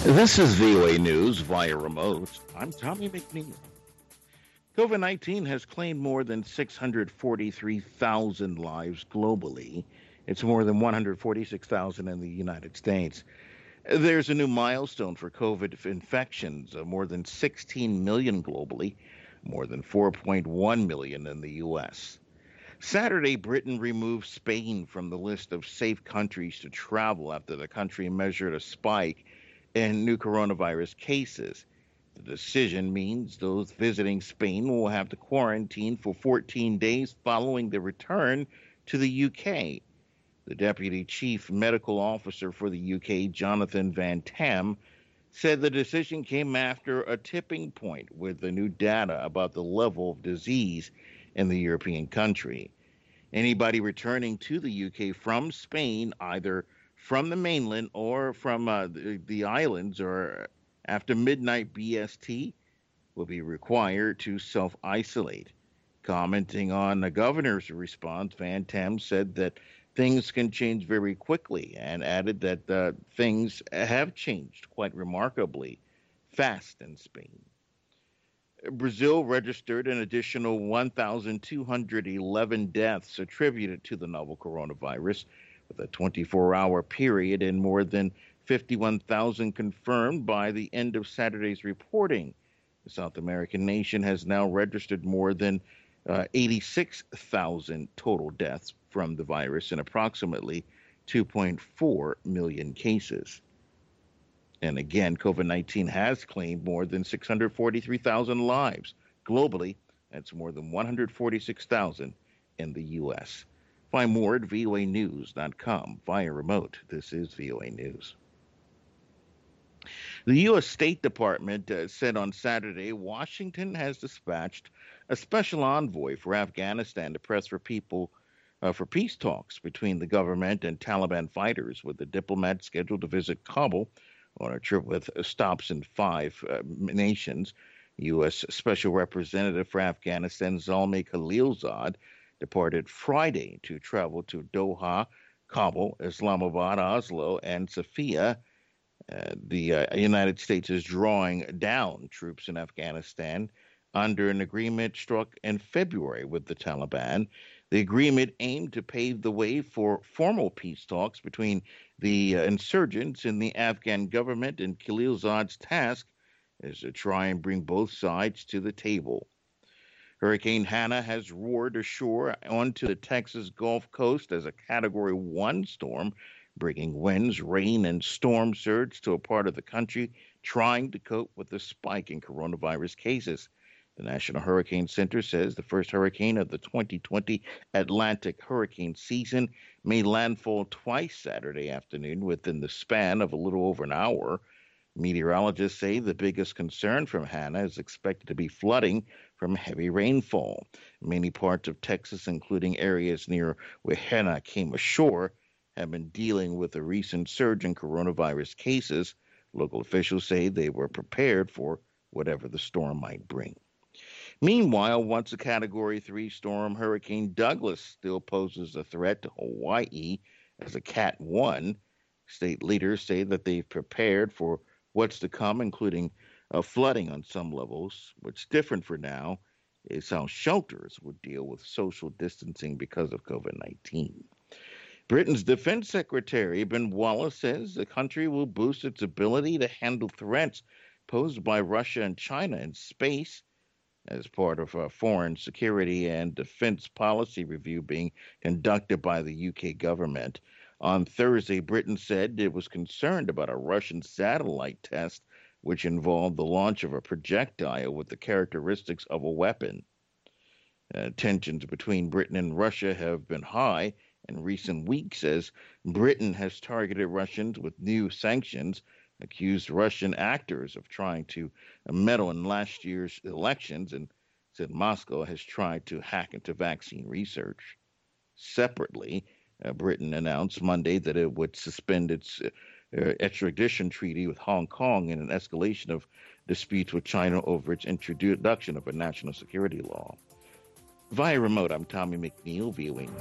This is VOA News via remote. I'm Tommy McNeil. COVID 19 has claimed more than 643,000 lives globally. It's more than 146,000 in the United States. There's a new milestone for COVID infections, more than 16 million globally, more than 4.1 million in the U.S. Saturday, Britain removed Spain from the list of safe countries to travel after the country measured a spike in new coronavirus cases. The decision means those visiting Spain will have to quarantine for 14 days following their return to the UK. The Deputy Chief Medical Officer for the UK, Jonathan Van Tam, said the decision came after a tipping point with the new data about the level of disease in the European country. Anybody returning to the UK from Spain, either from the mainland or from the islands or after midnight BST, will be required to self isolate. Commenting on the governor's response, Van Tam said that things can change very quickly and added that things have changed quite remarkably fast in Spain. Brazil registered an additional 1,211 deaths attributed to the novel coronavirus, with a 24-hour period and more than 51,000 confirmed by the end of Saturday's reporting. The South American nation has now registered more than 86,000 total deaths from the virus and approximately 2.4 million cases. And again, COVID 19 has claimed more than 643,000 lives. Globally, that's more than 146,000 in the U.S. Find more at voanews.com via remote. This is VOA News. The U.S. State Department said on Saturday Washington has dispatched a special envoy for Afghanistan to press for peace talks between the government and Taliban fighters, with the diplomat scheduled to visit Kabul on a trip with stops in five nations. U.S. Special Representative for Afghanistan Zalmay Khalilzad departed Friday to travel to Doha, Kabul, Islamabad, Oslo, and Sofia. The United States is drawing down troops in Afghanistan under an agreement struck in February with the Taliban. The agreement aimed to pave the way for formal peace talks between the insurgents and the Afghan government, and Khalilzad's task is to try and bring both sides to the table. Hurricane Hannah has roared ashore onto the Texas Gulf Coast as a Category 1 storm, bringing winds, rain, and storm surge to a part of the country trying to cope with the spike in coronavirus cases. The National Hurricane Center says the first hurricane of the 2020 Atlantic hurricane season made landfall twice Saturday afternoon within the span of a little over an hour. Meteorologists say the biggest concern from Hannah is expected to be flooding from heavy rainfall. Many parts of Texas, including areas near where Hannah came ashore, have been dealing with a recent surge in coronavirus cases. Local officials say they were prepared for whatever the storm might bring. Meanwhile, once a Category 3 storm, Hurricane Douglas still poses a threat to Hawaii as a Cat 1. State leaders say that they've prepared for what's to come, including flooding on some levels. What's different for now is how shelters would deal with social distancing because of COVID 19. Britain's Defense Secretary Ben Wallace says the country will boost its ability to handle threats posed by Russia and China in space as part of a foreign security and defense policy review being conducted by the UK government. On Thursday, Britain said it was concerned about a Russian satellite test which involved the launch of a projectile with the characteristics of a weapon. Tensions between Britain and Russia have been high in recent weeks as Britain has targeted Russians with new sanctions, accused Russian actors of trying to meddle in last year's elections, and said Moscow has tried to hack into vaccine research. Separately, Britain announced Monday that it would suspend its extradition treaty with Hong Kong in an escalation of disputes with China over its introduction of a national security law. Via remote, I'm Tommy McNeil, viewing